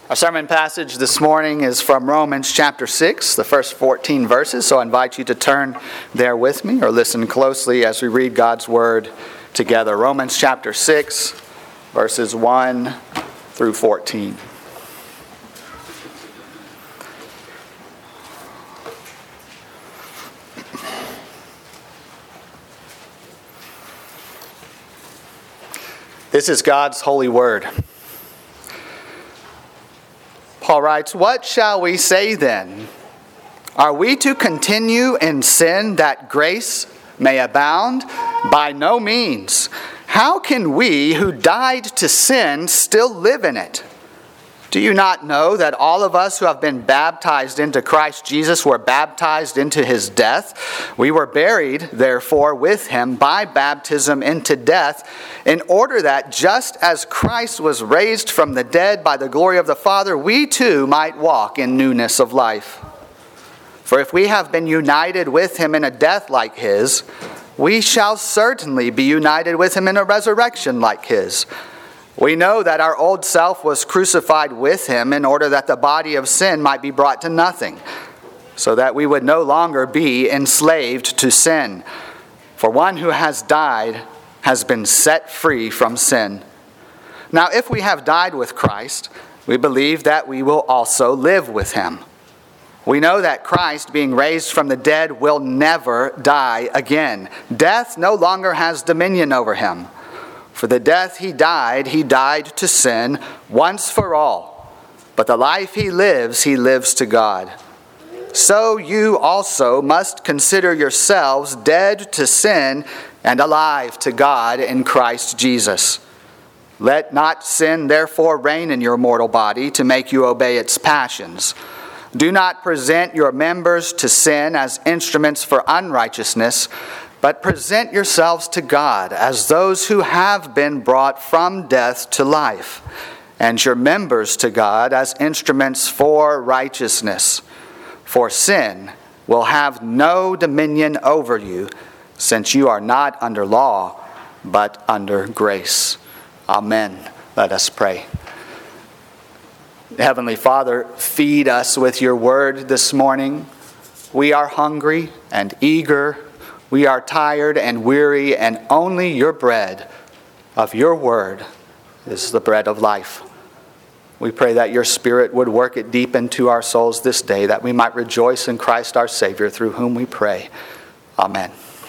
Our sermon passage this morning is from Romans chapter 6, the first 14 verses, so I invite you to turn there with me or listen closely as we read God's Word together. Romans chapter 6, verses 1 through 14. This is God's holy word. Paul writes, "What shall we say then? Are we to continue in sin that grace may abound? By no means. How can we who died to sin still live in it? Do you not know that all of us who have been baptized into Christ Jesus were baptized into his death? We were buried, therefore, with him by baptism into death, in order that just as Christ was raised from the dead by the glory of the Father, we too might walk in newness of life. For if we have been united with him in a death like his, we shall certainly be united with him in a resurrection like his. We know that our old self was crucified with him in order that the body of sin might be brought to nothing, so that we would no longer be enslaved to sin. For one who has died has been set free from sin. Now, if we have died with Christ, we believe that we will also live with him. We know that Christ, being raised from the dead, will never die again. Death no longer has dominion over him. For the death he died to sin once for all. But the life he lives to God. So you also must consider yourselves dead to sin and alive to God in Christ Jesus. Let not sin therefore reign in your mortal body to make you obey its passions. Do not present your members to sin as instruments for unrighteousness, but present yourselves to God as those who have been brought from death to life, and your members to God as instruments for righteousness. For sin will have no dominion over you, since you are not under law, but under grace." Amen. Let us pray. Heavenly Father, feed us with your word this morning. We are hungry and eager. We are tired and weary, and only your bread of your word is the bread of life. We pray that your Spirit would work it deep into our souls this day, that we might rejoice in Christ our Savior, through whom we pray. Amen.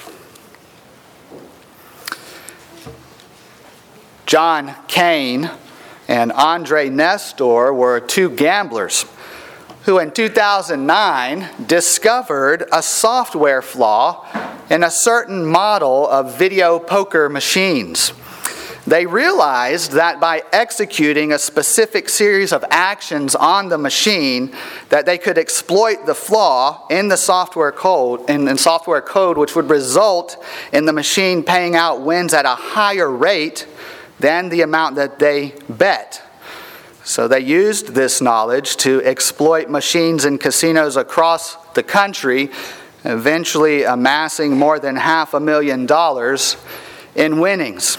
John Kane and Andre Nestor were two gamblers who in 2009 discovered a software flaw in a certain model of video poker machines. They realized that by executing a specific series of actions on the machine, that they could exploit the flaw in the software code, which would result in the machine paying out wins at a higher rate than the amount that they bet. So they used this knowledge to exploit machines in casinos across the country, eventually amassing more than $500,000 in winnings.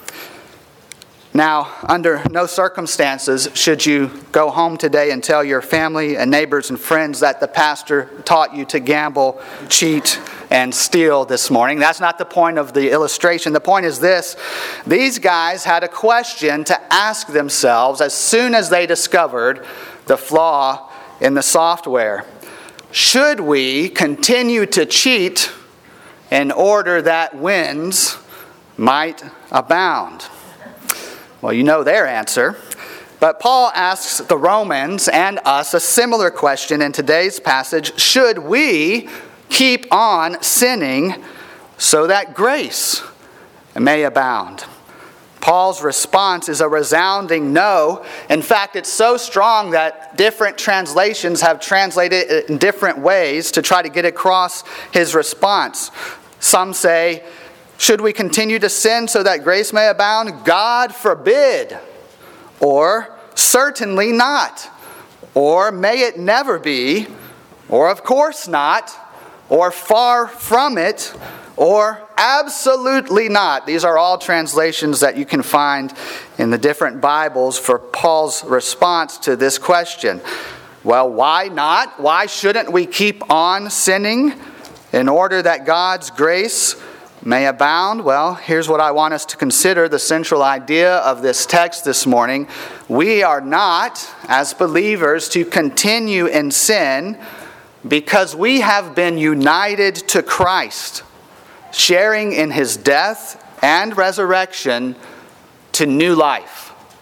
Now, under no circumstances should you go home today and tell your family and neighbors and friends that the pastor taught you to gamble, cheat, and steal this morning. That's not the point of the illustration. The point is this: these guys had a question to ask themselves as soon as they discovered the flaw in the software. Should we continue to cheat in order that wins might abound? Well, you know their answer. But Paul asks the Romans and us a similar question in today's passage. Should we keep on sinning so that grace may abound? Paul's response is a resounding no. In fact, it's so strong that different translations have translated it in different ways to try to get across his response. Some say, should we continue to sin so that grace may abound? God forbid. Or certainly not. Or may it never be. Or of course not. Or far from it. Or absolutely not. These are all translations that you can find in the different Bibles for Paul's response to this question. Well, why not? Why shouldn't we keep on sinning in order that God's grace may abound? Well, here's what I want us to consider, the central idea of this text this morning. We are not, as believers, to continue in sin because we have been united to Christ, sharing in his death and resurrection to new life.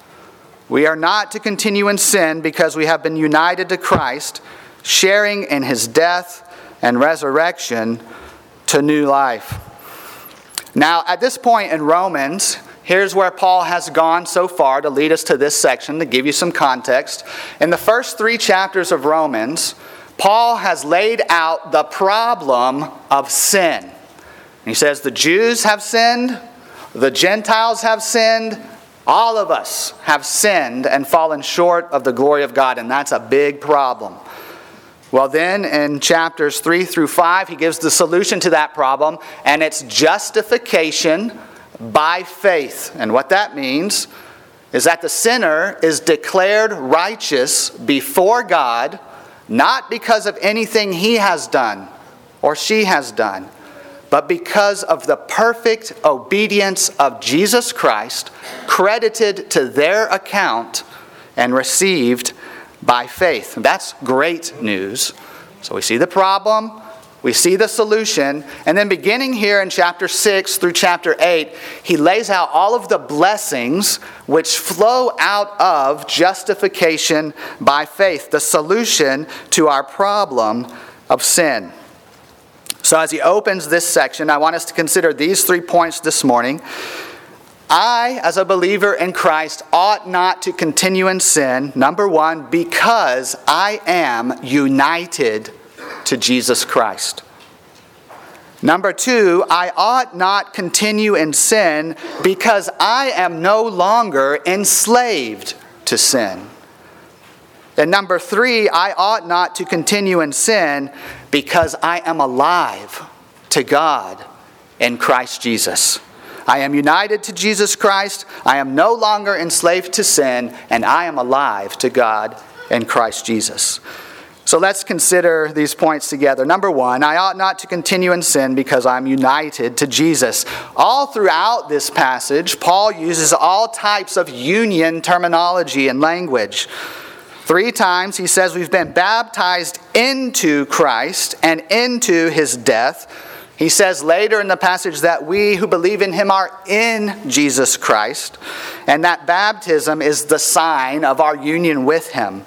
We are not to continue in sin because we have been united to Christ, sharing in his death and resurrection to new life. Now, at this point in Romans, here's where Paul has gone so far to lead us to this section, to give you some context. In the first 3 chapters of Romans, Paul has laid out the problem of sin. He says the Jews have sinned, the Gentiles have sinned, all of us have sinned and fallen short of the glory of God, and that's a big problem. Well, then in chapters 3 through 5, he gives the solution to that problem, and it's justification by faith. And what that means is that the sinner is declared righteous before God, not because of anything he has done or she has done, but because of the perfect obedience of Jesus Christ, credited to their account and received by faith. That's great news. So we see the problem, we see the solution, and then beginning here in chapter 6 through chapter 8, he lays out all of the blessings which flow out of justification by faith, the solution to our problem of sin. So as he opens this section, I want us to consider these 3 points this morning. I, as a believer in Christ, ought not to continue in sin, number 1, because I am united to Jesus Christ. Number 2, I ought not continue in sin because I am no longer enslaved to sin. And number 3, I ought not to continue in sin because I am alive to God in Christ Jesus. I am united to Jesus Christ, I am no longer enslaved to sin, and I am alive to God in Christ Jesus. So let's consider these points together. Number 1, I ought not to continue in sin because I'm united to Jesus. All throughout this passage, Paul uses all types of union terminology and language. 3 times he says we've been baptized into Christ and into his death. He says later in the passage that we who believe in him are in Jesus Christ, and that baptism is the sign of our union with him.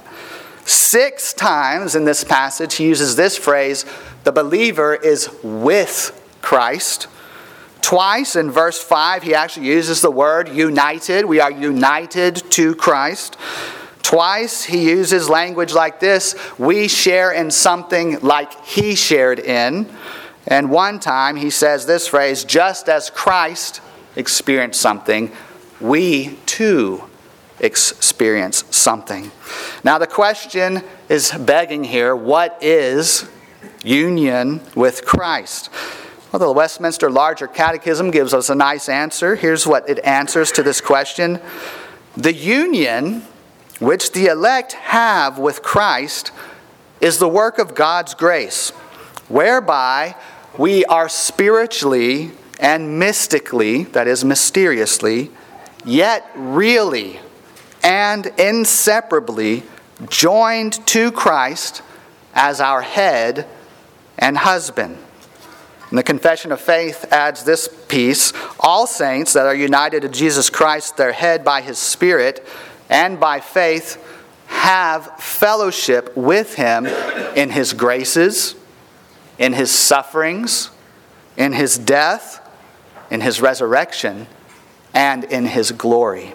6 times in this passage he uses this phrase, the believer is with Christ. Twice in verse 5 he actually uses the word united. We are united to Christ. Twice he uses language like this, we share in something like he shared in. And one time he says this phrase, just as Christ experienced something, we too experience something. Now the question is begging here, what is union with Christ? Well, the Westminster Larger Catechism gives us a nice answer. Here's what it answers to this question. The union which the elect have with Christ is the work of God's grace, whereby we are spiritually and mystically, that is mysteriously, yet really and inseparably joined to Christ as our head and husband. And the Confession of Faith adds this piece, all saints that are united to Jesus Christ, their head by his Spirit, and by faith have fellowship with him in his graces, in his sufferings, in his death, in his resurrection, and in his glory.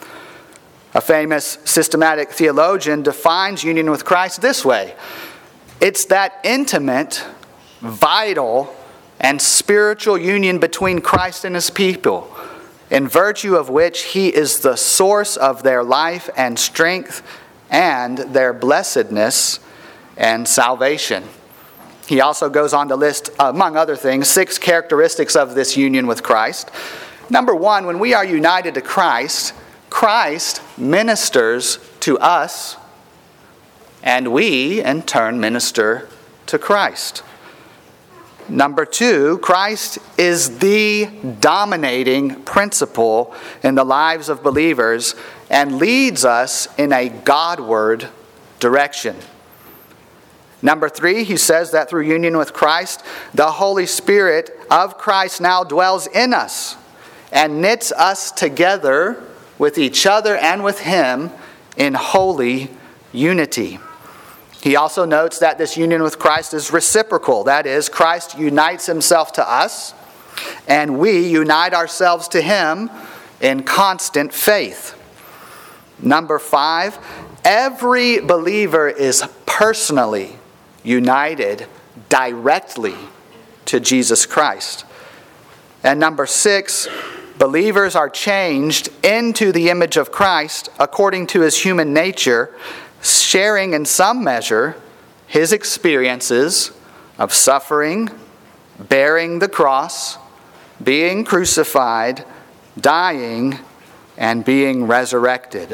A famous systematic theologian defines union with Christ this way. It's that intimate, vital, and spiritual union between Christ and his people, in virtue of which he is the source of their life and strength and their blessedness and salvation. He also goes on to list, among other things, 6 characteristics of this union with Christ. Number 1, when we are united to Christ, Christ ministers to us, and we, in turn, minister to Christ. Number 2, Christ is the dominating principle in the lives of believers and leads us in a Godward direction. Number 3, he says that through union with Christ, the Holy Spirit of Christ now dwells in us and knits us together with each other and with Him in holy unity. He also notes that this union with Christ is reciprocal. That is, Christ unites Himself to us, and we unite ourselves to Him in constant faith. Number 5, every believer is personally united directly to Jesus Christ. And number 6, believers are changed into the image of Christ according to His human nature, sharing in some measure His experiences of suffering, bearing the cross, being crucified, dying, and being resurrected.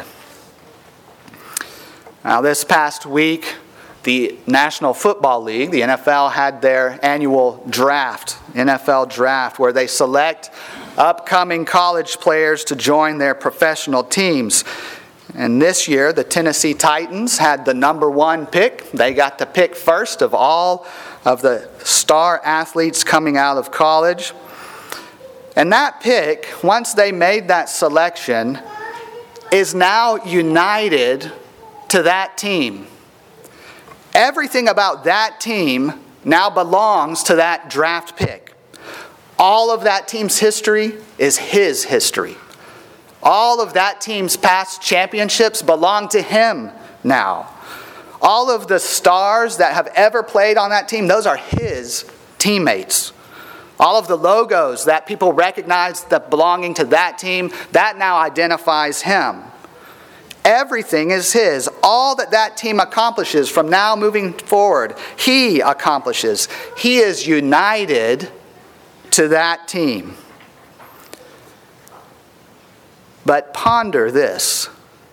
Now, this past week, the National Football League, the NFL, had their annual draft, NFL draft, where they select upcoming college players to join their professional teams. And this year, the Tennessee Titans had the number 1 pick. They got to pick first of all of the star athletes coming out of college. And that pick, once they made that selection, is now united to that team. Everything about that team now belongs to that draft pick. All of that team's history is his history. All of that team's past championships belong to him now. All of the stars that have ever played on that team, those are his teammates. All of the logos that people recognize that belonging to that team, that now identifies him. Everything is his. All that that team accomplishes from now moving forward, he accomplishes. He is united to that team. But ponder this.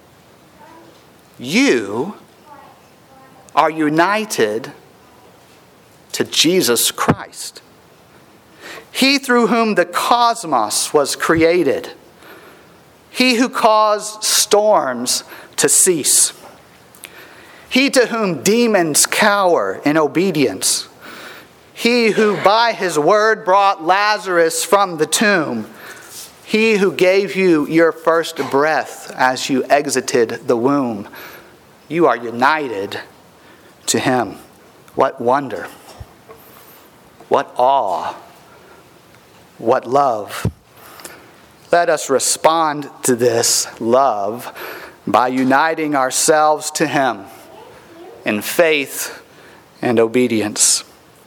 You are united to Jesus Christ. He through whom the cosmos was created. He who caused storms to cease. He to whom demons cower in obedience. He who by His word brought Lazarus from the tomb. He who gave you your first breath as you exited the womb. You are united to Him. What wonder. What awe. What love. Let us respond to this love by uniting ourselves to Him in faith and obedience.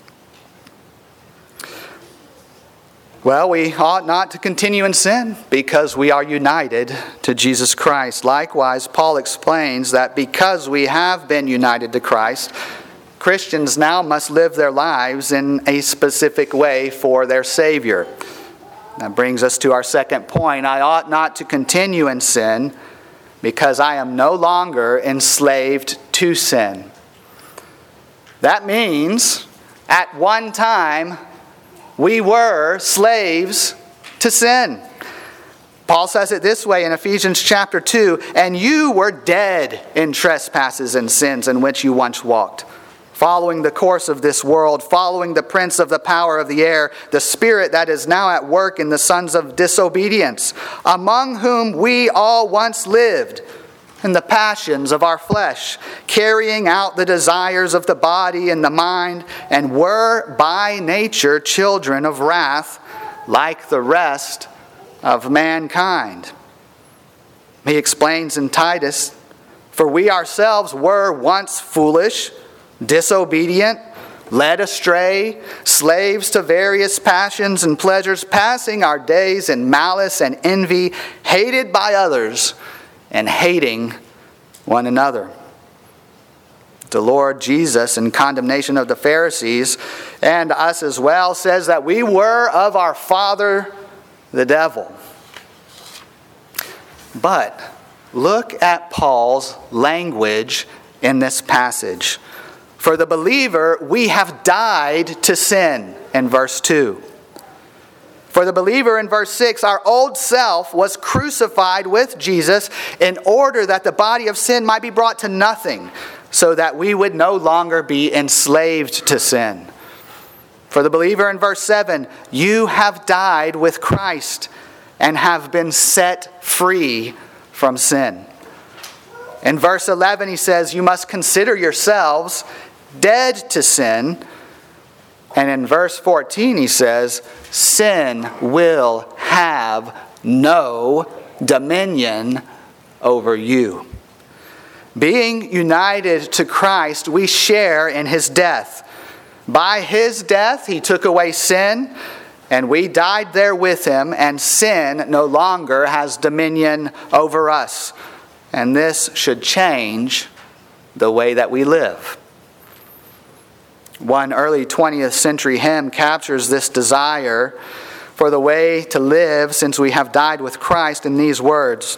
Well, we ought not to continue in sin because we are united to Jesus Christ. Likewise, Paul explains that because we have been united to Christ, Christians now must live their lives in a specific way for their Savior. That brings us to our second point. I ought not to continue in sin because I am no longer enslaved to sin. That means at one time we were slaves to sin. Paul says it this way in Ephesians chapter 2, and you were dead in trespasses and sins in which you once walked, following the course of this world, following the prince of the power of the air, the spirit that is now at work in the sons of disobedience, among whom we all once lived in the passions of our flesh, carrying out the desires of the body and the mind, and were by nature children of wrath, like the rest of mankind. He explains in Titus, for we ourselves were once foolish, disobedient, led astray, slaves to various passions and pleasures, passing our days in malice and envy, hated by others, and hating one another. the Lord Jesus, in condemnation of the Pharisees and us as well, says that we were of our father, the devil. But look at Paul's language in this passage. For the believer, we have died to sin, in verse 2. For the believer, in verse 6, our old self was crucified with Jesus in order that the body of sin might be brought to nothing, so that we would no longer be enslaved to sin. For the believer, in verse 7, you have died with Christ and have been set free from sin. In verse 11, he says, you must consider yourselves dead to sin. And in verse 14, he says, sin will have no dominion over you. Being united to Christ, we share in his death. By his death, he took away sin, and we died there with him, and sin no longer has dominion over us. And this should change the way that we live. One early 20th century hymn captures this desire for the way to live since we have died with Christ in these words.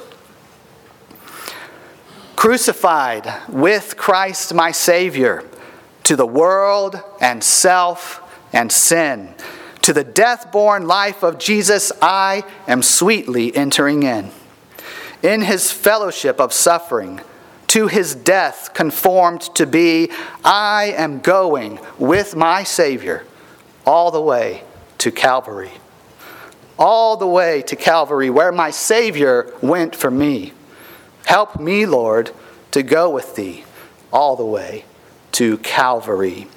Crucified with Christ my Savior, to the world and self and sin, to the death-born life of Jesus I am sweetly entering in. In his fellowship of suffering, to his death conformed to be, I am going with my Savior all the way to Calvary. All the way to Calvary, where my Savior went for me. Help me, Lord, to go with thee all the way to Calvary.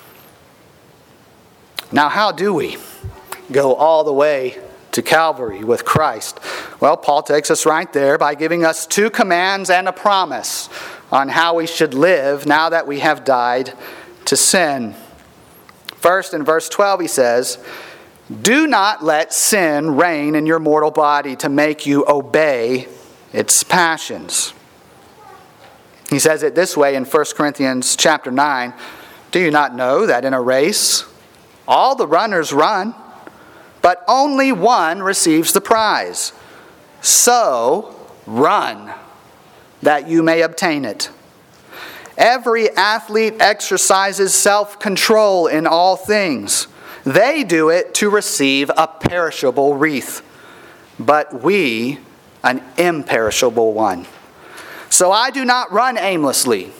Now, how do we go all the way to Calvary with Christ? Well, Paul takes us right there by giving us two commands and a promise on how we should live now that we have died to sin. First, in verse 12, he says, do not let sin reign in your mortal body to make you obey its passions. He says it this way in 1 Corinthians chapter 9. Do you not know that in a race all the runners run, but only one receives the prize? So run, that you may obtain it. Every athlete exercises self-control in all things. They do it to receive a perishable wreath, but we an imperishable one. So I do not run aimlessly.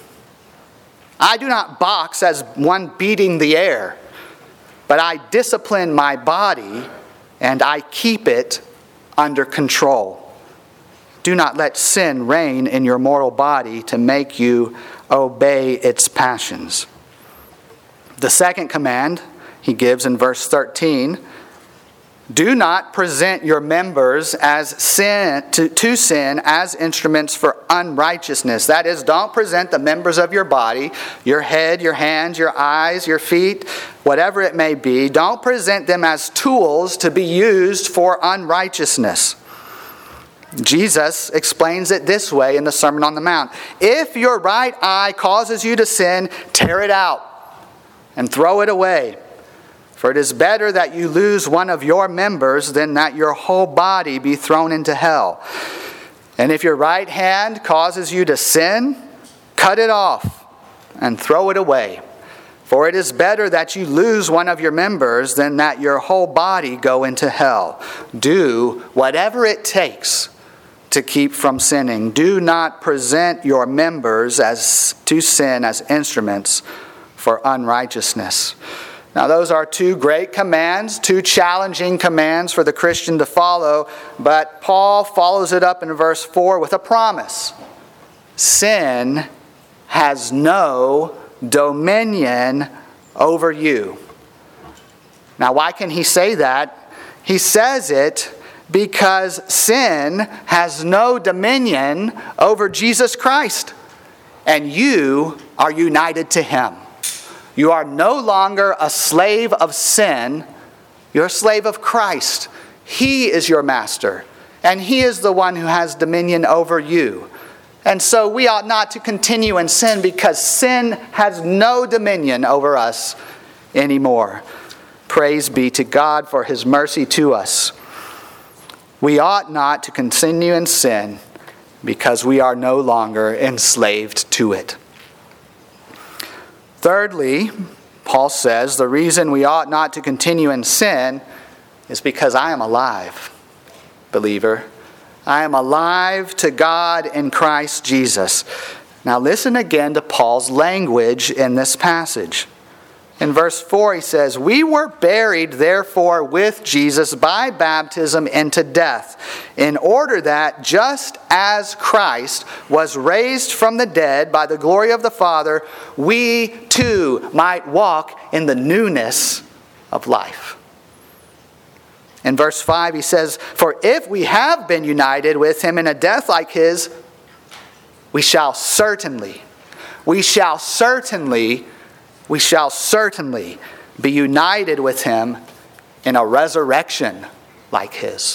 I do not box as one beating the air, but I discipline my body and I keep it under control. Do not let sin reign in your mortal body to make you obey its passions. The second command he gives in verse 13, do not present your members as sin to sin as instruments for unrighteousness. That is, don't present the members of your body, your head, your hands, your eyes, your feet, whatever it may be. Don't present them as tools to be used for unrighteousness. Jesus explains it this way in the Sermon on the Mount. If your right eye causes you to sin, tear it out and throw it away. For it is better that you lose one of your members than that your whole body be thrown into hell. And if your right hand causes you to sin, cut it off and throw it away. For it is better that you lose one of your members than that your whole body go into hell. Do whatever it takes to keep from sinning. Do not present your members as to sin as instruments for unrighteousness. Now, those are two great commands, two challenging commands for the Christian to follow, but Paul follows it up in verse 4 with a promise. Sin has no dominion over you. Now, why can he say that? He says it because sin has no dominion over Jesus Christ, and you are united to him. You are no longer a slave of sin. You're a slave of Christ. He is your master, and he is the one who has dominion over you. And so we ought not to continue in sin because sin has no dominion over us anymore. Praise be to God for his mercy to us. We ought not to continue in sin because we are no longer enslaved to it. Thirdly, Paul says the reason we ought not to continue in sin is because I am alive, believer. I am alive to God in Christ Jesus. Now listen again to Paul's language in this passage. In verse 4 he says, "We were buried therefore with Jesus by baptism into death, in order that just as Christ was raised from the dead by the glory of the Father, we too might walk in the newness of life." In verse 5 he says, "For if we have been united with him in a death like his, we shall certainly be united with him in a resurrection like his."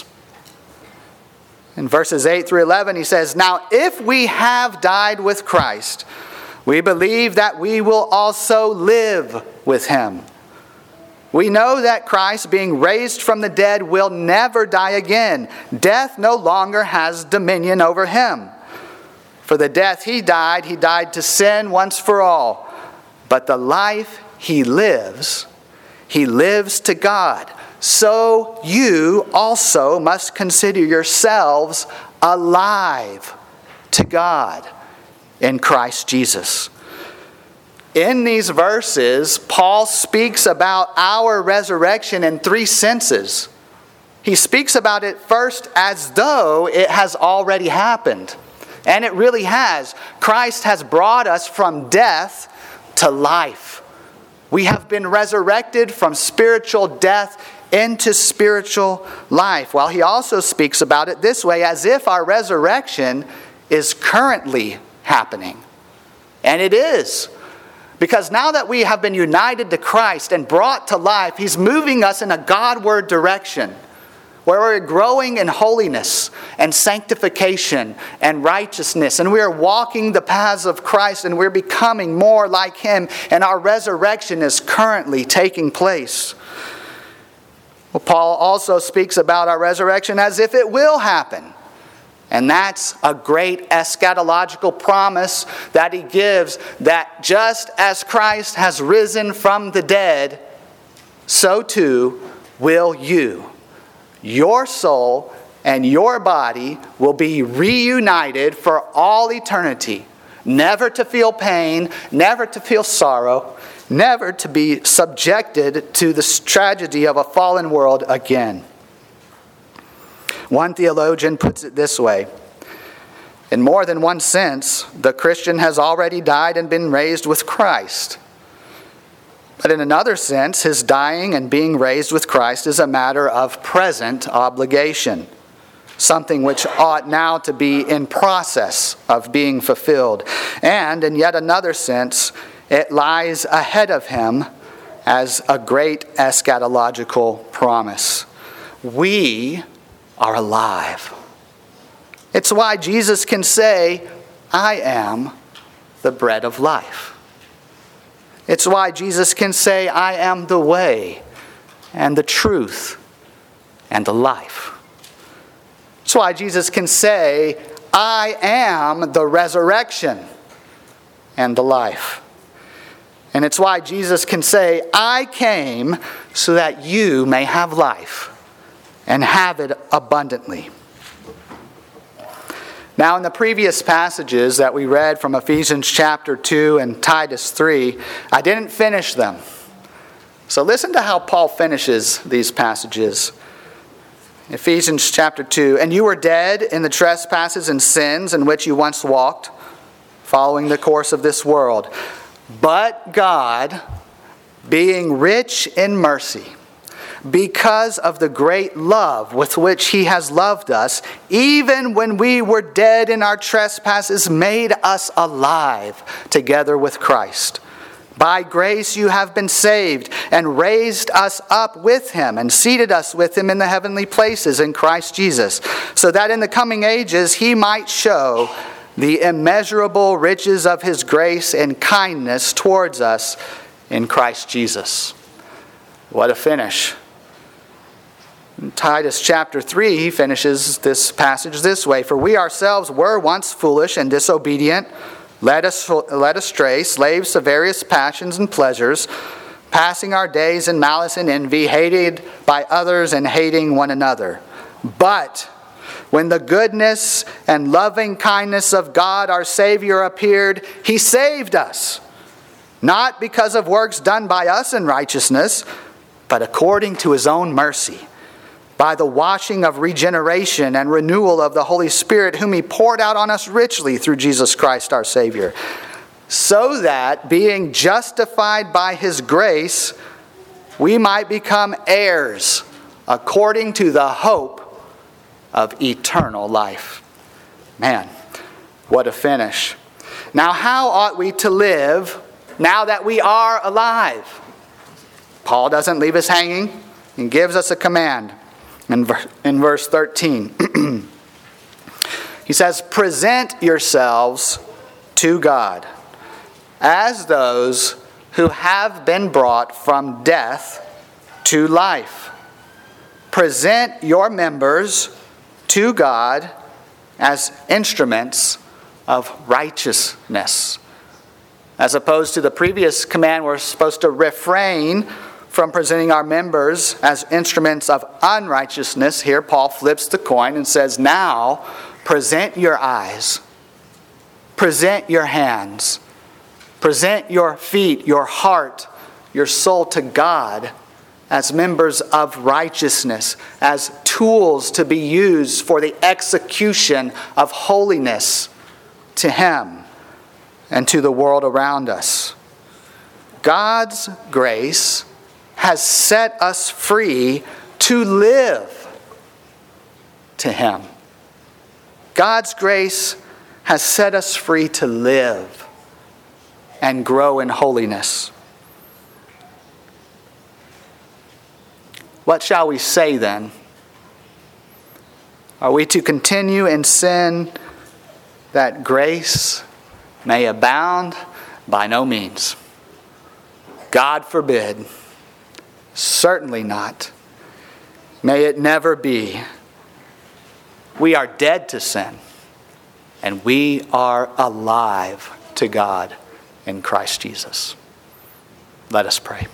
In verses 8 through 11 he says, "Now if we have died with Christ, we believe that we will also live with him. We know that Christ, being raised from the dead, will never die again. Death no longer has dominion over him. For the death he died to sin once for all. But the life he lives to God. So you also must consider yourselves alive to God in Christ Jesus." In these verses, Paul speaks about our resurrection in three senses. He speaks about it first as though it has already happened. And it really has. Christ has brought us from death to life. We have been resurrected from spiritual death into spiritual life. While he also speaks about it this way, as if our resurrection is currently happening. And it is. Because now that we have been united to Christ and brought to life, he's moving us in a Godward direction, where we're growing in holiness and sanctification and righteousness. And we are walking the paths of Christ and we're becoming more like him. And our resurrection is currently taking place. Well, Paul also speaks about our resurrection as if it will happen. And that's a great eschatological promise that he gives, that just as Christ has risen from the dead, so too will you. Your soul and your body will be reunited for all eternity, never to feel pain, never to feel sorrow, never to be subjected to the tragedy of a fallen world again. One theologian puts it this way: in more than one sense, the Christian has already died and been raised with Christ. But in another sense, his dying and being raised with Christ is a matter of present obligation, something which ought now to be in process of being fulfilled. And in yet another sense, it lies ahead of him as a great eschatological promise. We are alive. It's why Jesus can say, "I am the bread of life." It's why Jesus can say, "I am the way and the truth and the life." It's why Jesus can say, "I am the resurrection and the life." And it's why Jesus can say, "I came so that you may have life and have it abundantly." Now, in the previous passages that we read from Ephesians chapter 2 and Titus 3, I didn't finish them. So listen to how Paul finishes these passages. Ephesians chapter 2, "And you were dead in the trespasses and sins in which you once walked, following the course of this world. But God, being rich in mercy, because of the great love with which he has loved us, even when we were dead in our trespasses, made us alive together with Christ. By grace you have been saved, and raised us up with him, and seated us with him in the heavenly places in Christ Jesus, so that in the coming ages he might show the immeasurable riches of his grace and kindness towards us in Christ Jesus. What a finish. In Titus chapter 3, he finishes this passage this way: "For we ourselves were once foolish and disobedient, led astray, slaves to various passions and pleasures, passing our days in malice and envy, hated by others and hating one another. But when the goodness and loving kindness of God our Savior appeared, he saved us, not because of works done by us in righteousness, but according to his own mercy, by the washing of regeneration and renewal of the Holy Spirit, whom he poured out on us richly through Jesus Christ our Savior, so that, being justified by his grace, we might become heirs according to the hope of eternal life." Man, what a finish. Now, how ought we to live now that we are alive? Paul doesn't leave us hanging and gives us a command. In verse 13, he says, "Present yourselves to God as those who have been brought from death to life. Present your members to God as instruments of righteousness." As opposed to the previous command, we're supposed to refrain from presenting our members as instruments of unrighteousness. Here Paul flips the coin and says, now present your eyes, present your hands, present your feet, your heart, your soul to God as members of righteousness, as tools to be used for the execution of holiness to him and to the world around us. God's grace has set us free to live to him. God's grace has set us free to live and grow in holiness. What shall we say then? Are we to continue in sin that grace may abound? By no means. God forbid. Certainly not. May it never be. We are dead to sin, and we are alive to God in Christ Jesus. Let us pray.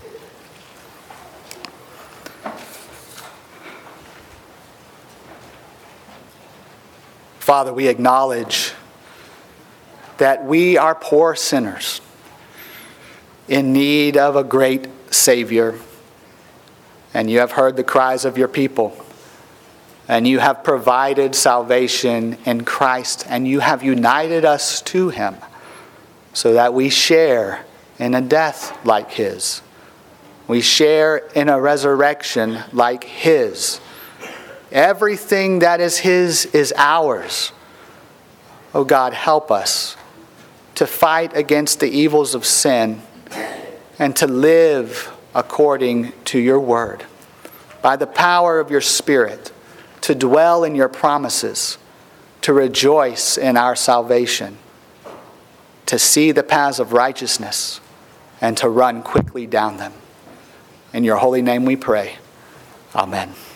Father, we acknowledge that we are poor sinners in need of a great Savior. And you have heard the cries of your people. And you have provided salvation in Christ. And you have united us to him so that we share in a death like his. We share in a resurrection like his. Everything that is his is ours. Oh God, help us to fight against the evils of sin and to live according to your word, by the power of your Spirit, to dwell in your promises, to rejoice in our salvation, to see the paths of righteousness, and to run quickly down them. In your holy name we pray. Amen.